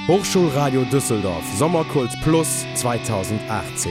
Hochschulradio Düsseldorf Sommerkult Plus 2018.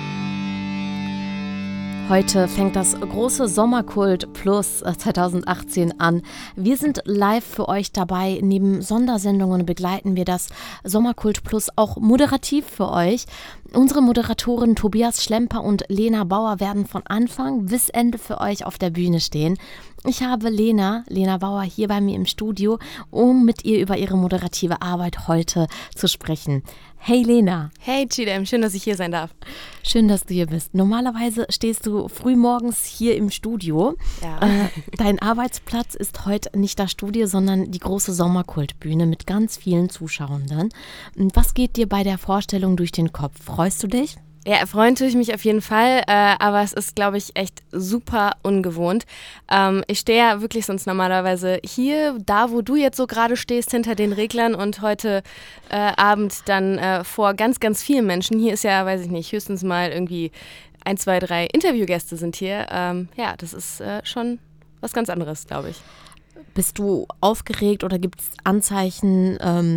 Heute fängt das große Sommerkult Plus 2018 an. Wir sind live für euch dabei. Neben Sondersendungen begleiten wir das Sommerkult Plus auch moderativ für euch. Unsere Moderatoren Tobias Schlemper und Lena Bauer werden von Anfang bis Ende für euch auf der Bühne stehen. Ich habe Lena Bauer hier bei mir im Studio, um mit ihr über ihre moderative Arbeit heute zu sprechen. Hey Lena. Hey Chidem, schön, dass ich hier sein darf. Schön, dass du hier bist. Normalerweise stehst du frühmorgens hier im Studio. Ja. Dein Arbeitsplatz ist heute nicht das Studio, sondern die große Sommerkultbühne mit ganz vielen Zuschauenden. Was geht dir bei der Vorstellung durch den Kopf? Freust du dich? Ja, freuen tue ich mich auf jeden Fall, aber es ist, glaube ich, echt super ungewohnt. Ich stehe ja wirklich sonst normalerweise hier, da wo du jetzt so gerade stehst, hinter den Reglern und heute Abend dann vor ganz, ganz vielen Menschen. Hier ist ja, weiß ich nicht, höchstens mal irgendwie 1, 2, 3 Interviewgäste sind hier. Ja, das ist schon was ganz anderes, glaube ich. Bist du aufgeregt oder gibt es Anzeichen,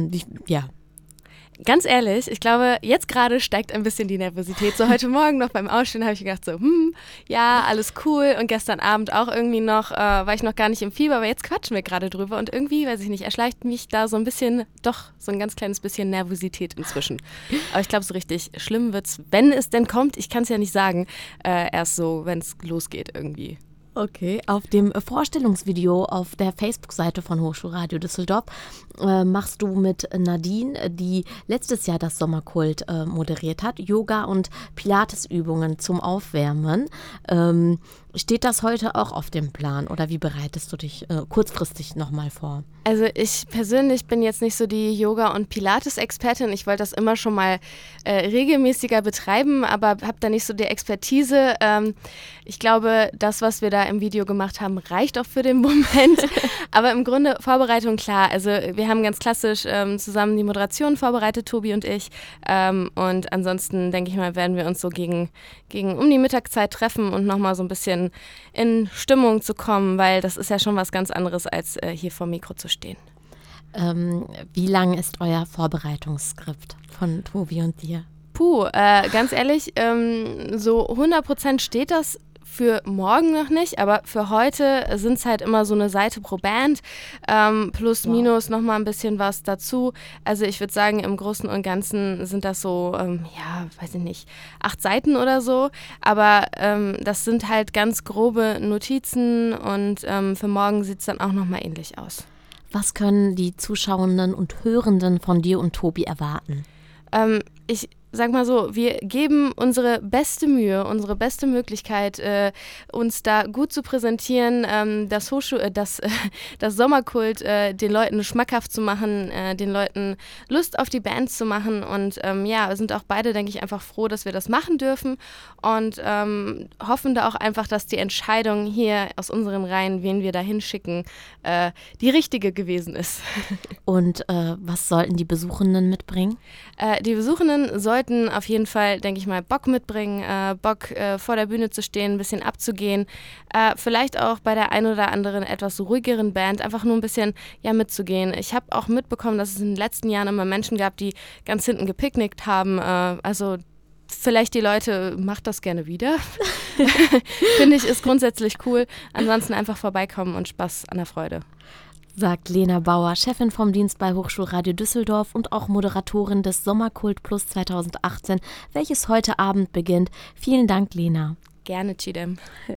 Ganz ehrlich, ich glaube, jetzt gerade steigt ein bisschen die Nervosität. So heute Morgen noch beim Aufstehen habe ich gedacht so, ja, alles cool. Und gestern Abend auch irgendwie noch, war ich noch gar nicht im Fieber, aber jetzt quatschen wir gerade drüber. Und irgendwie, weiß ich nicht, erschleicht mich da so ein bisschen, doch so ein ganz kleines bisschen Nervosität inzwischen. Aber ich glaube, so richtig schlimm wird's, wenn es denn kommt. Ich kann es ja nicht sagen, erst so, wenn es losgeht irgendwie. Okay, auf dem Vorstellungsvideo auf der Facebook-Seite von Hochschulradio Düsseldorf machst du mit Nadine, die letztes Jahr das Sommerkult moderiert hat, Yoga- und Pilatesübungen zum Aufwärmen. Steht das heute auch auf dem Plan oder wie bereitest du dich kurzfristig nochmal vor? Also ich persönlich bin jetzt nicht so die Yoga- und Pilates-Expertin. Ich wollte das immer schon mal regelmäßiger betreiben, aber habe da nicht so die Expertise. Ich glaube, das, was wir da im Video gemacht haben, reicht auch für den Moment. Aber im Grunde Vorbereitung, klar. Also wir haben ganz klassisch zusammen die Moderation vorbereitet, Tobi und ich. Und ansonsten, denke ich mal, werden wir uns so gegen um die Mittagszeit treffen und nochmal so ein bisschen in Stimmung zu kommen, weil das ist ja schon was ganz anderes, als hier vor dem Mikro zu stehen. Wie lang ist euer Vorbereitungsskript von Tobi und dir? Ganz ehrlich, so 100% steht das für morgen noch nicht, aber für heute sind es halt immer so eine Seite pro Band, plus minus nochmal ein bisschen was dazu. Also ich würde sagen, im Großen und Ganzen sind das so, weiß ich nicht, 8 Seiten oder so, aber das sind halt ganz grobe Notizen und für morgen sieht es dann auch nochmal ähnlich aus. Was können die Zuschauenden und Hörenden von dir und Tobi erwarten? Ich sag mal so, wir geben unsere beste Mühe, unsere beste Möglichkeit, uns da gut zu präsentieren, das Sommerkult den Leuten schmackhaft zu machen, den Leuten Lust auf die Bands zu machen und wir sind auch beide, denke ich, einfach froh, dass wir das machen dürfen und hoffen da auch einfach, dass die Entscheidung hier aus unseren Reihen, wen wir da hinschicken, die richtige gewesen ist. Und was sollten die Besuchenden mitbringen? Die Besuchenden sollten auf jeden Fall, denke ich mal, Bock mitbringen, Bock vor der Bühne zu stehen, ein bisschen abzugehen, vielleicht auch bei der ein oder anderen etwas ruhigeren Band einfach nur ein bisschen mitzugehen. Ich habe auch mitbekommen, dass es in den letzten Jahren immer Menschen gab, die ganz hinten gepicknickt haben, also vielleicht die Leute, macht das gerne wieder. Finde ich, ist grundsätzlich cool. Ansonsten einfach vorbeikommen und Spaß an der Freude. Sagt Lena Bauer, Chefin vom Dienst bei Hochschulradio Düsseldorf und auch Moderatorin des Sommerkult Plus 2018, welches heute Abend beginnt. Vielen Dank, Lena. Gerne, Chidem.